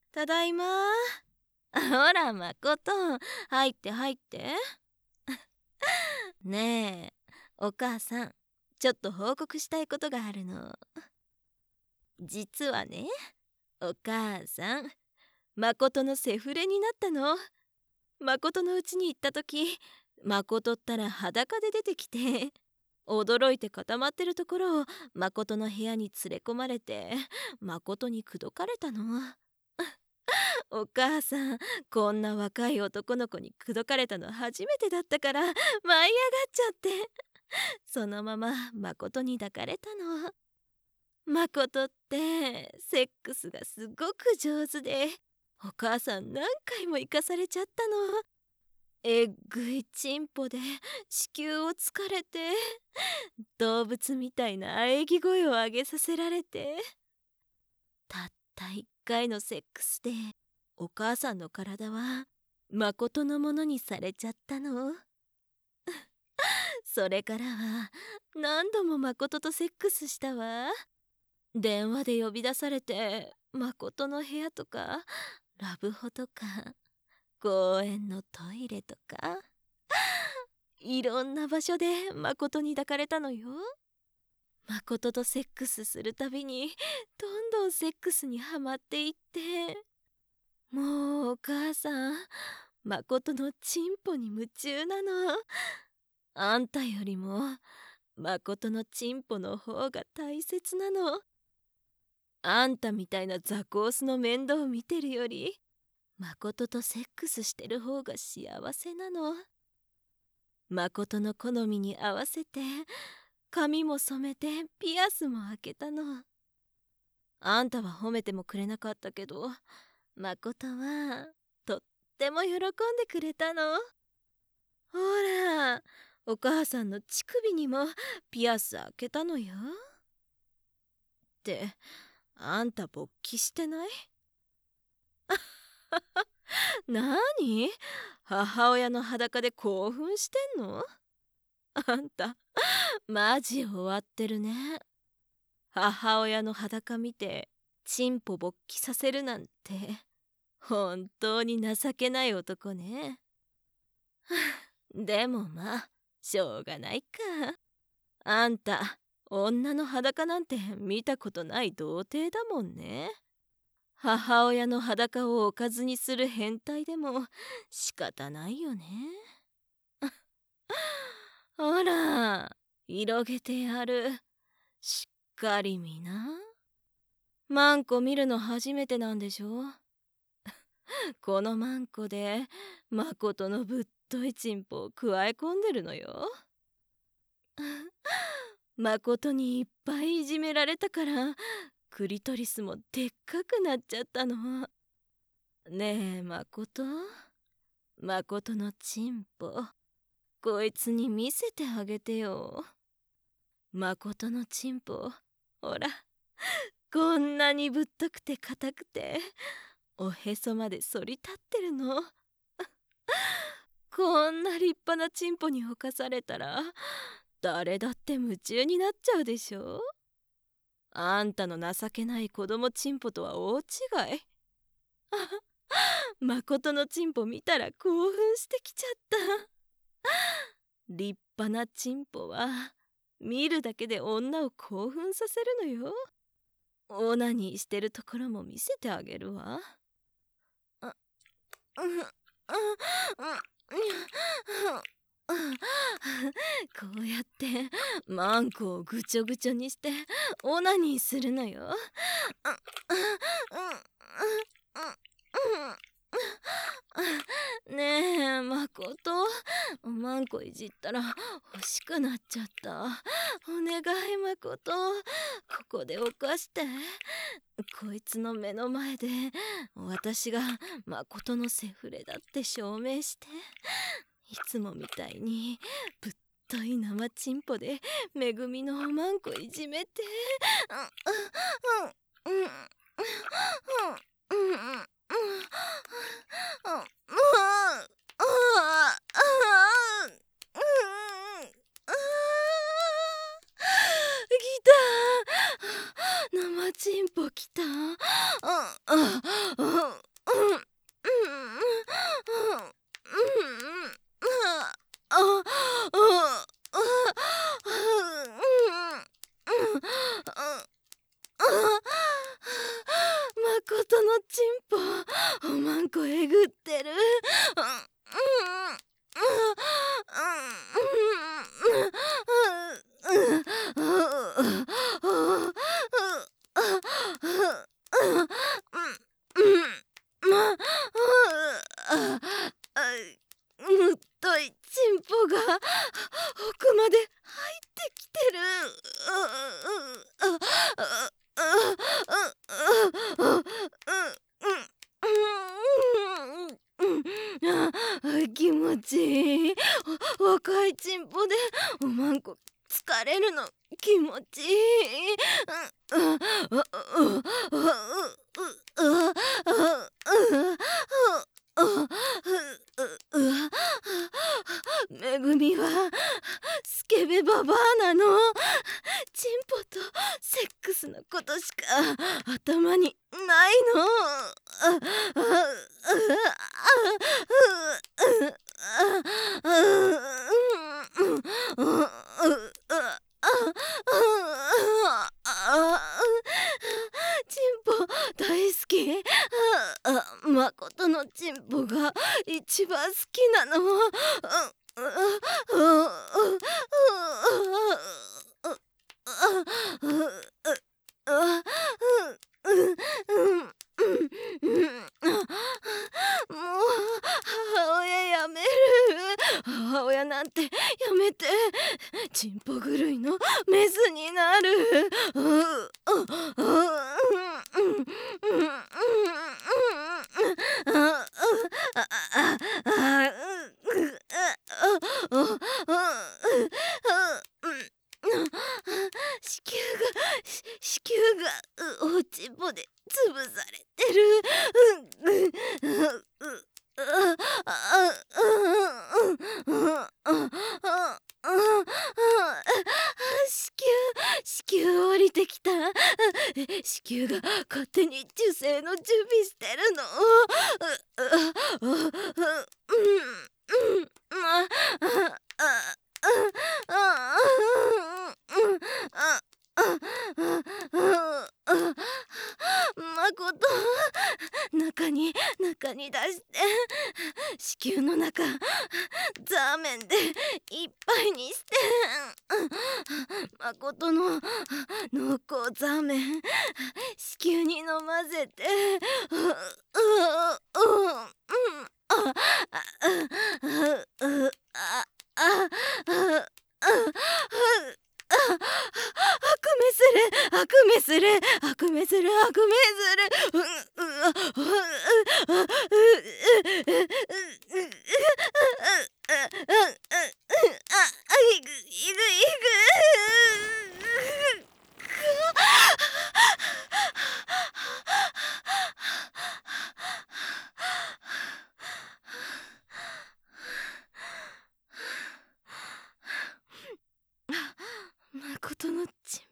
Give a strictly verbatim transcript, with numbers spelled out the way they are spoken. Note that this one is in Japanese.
ただいま。ほら、まこと、入って入って。ねえ、お母さん、ちょっと報告したいことがあるの。実はね、お母さん、まことのセフレになったの。まことの家に行った時、まことったら裸で出てきて、驚いて固まってるところをまことの部屋に連れ込まれて、まことに口説かれたの。お母さん、こんな若い男の子に口説かれたの初めてだったから舞い上がっちゃって、そのまままことに抱かれたの。まことってセックスがすごく上手で、お母さん何回も行かされちゃったの。えっぐいチンポで子宮をつかれて、動物みたいな喘ぎ声を上げさせられて、たった一回のセックスでお母さんの体はまことのものにされちゃったの。それからは何度もまこととセックスしたわ。電話で呼び出されて、まことの部屋とかラブホとか公園のトイレとか、いろんな場所でまことに抱かれたのよ。まこととセックスするたびにどんどんセックスにはまっていって、もうお母さん、まことのチンポに夢中なの。あんたよりもまことのチンポの方が大切なの。あんたみたいなザコースの面倒を見てるより、まこととセックスしてる方が幸せなの。まことの好みに合わせて髪も染めてピアスも開けたの。あんたは褒めてもくれなかったけど、まことはとっても喜んでくれたの。ほら、お母さんの乳首にもピアス開けたのよ。って、あんた勃起してない？なに？母親の裸で興奮してんの？あんた、マジ終わってるね。母親の裸見てチンポ勃起させるなんて本当に情けない男ね。でもまあしょうがないか。あんた女の裸なんて見たことない童貞だもんね。母親の裸をおかずにする変態でも仕方ないよね。ほら、広げてやる。しっかり見な。マンコ見るの初めてなんでしょ？このマンコでまことのぶっといチンポをくわえ込んでるのよ。まことにいっぱいいじめられたからクリトリスもでっかくなっちゃったの。ねえまこと、まことのチンポこいつに見せてあげてよ。まことのチンポ、ほらこんなにぶっとくて硬くておへそまで反り立ってるの。こんな立派なチンポに侵されたら誰だって夢中になっちゃうでしょ。あんたの情けない子供チンポとは大違い。まことのチンポ見たら興奮してきちゃった。立派なチンポは見るだけで女を興奮させるのよ。オナニーしてるところも見せてあげるわ。あ、うん、うん、うん、こうやってマンコをぐちょぐちょにしてオナニーするのよ。ねえまこと、マンコいじったら欲しくなっちゃった。お願いまこと、ここで犯して。こいつの目の前で私がまことのセフレだって証明して、いつもみたいにぶっとい生チンポでめぐみのおまんこいじめて。うんうんうんうんうんうんうんきた生チンポきた。 チンポ、おまんこえぐってる。太いチンポが奥まで入ってきてる。気持ちいい。若いチンポでおまんこ疲れるの気持ちいい。めぐみはスケベババアなの。チンポとセックスのことしか頭にないの。チンポ大好き。まことのチンポが一番好きなの。もう母親やめる。母親なんてやめて。チンポ狂いのメスになる。子宮が子宮がおちんぽで潰されてる。子宮子宮降りてきた。子宮が勝手に受精の準備してるの。まこと中に中に出して子宮の中ザーメンでいっぱいにしてまことの濃厚ザーメン子宮に飲ませて悪夢する悪夢する悪夢する悪夢する。まことのチン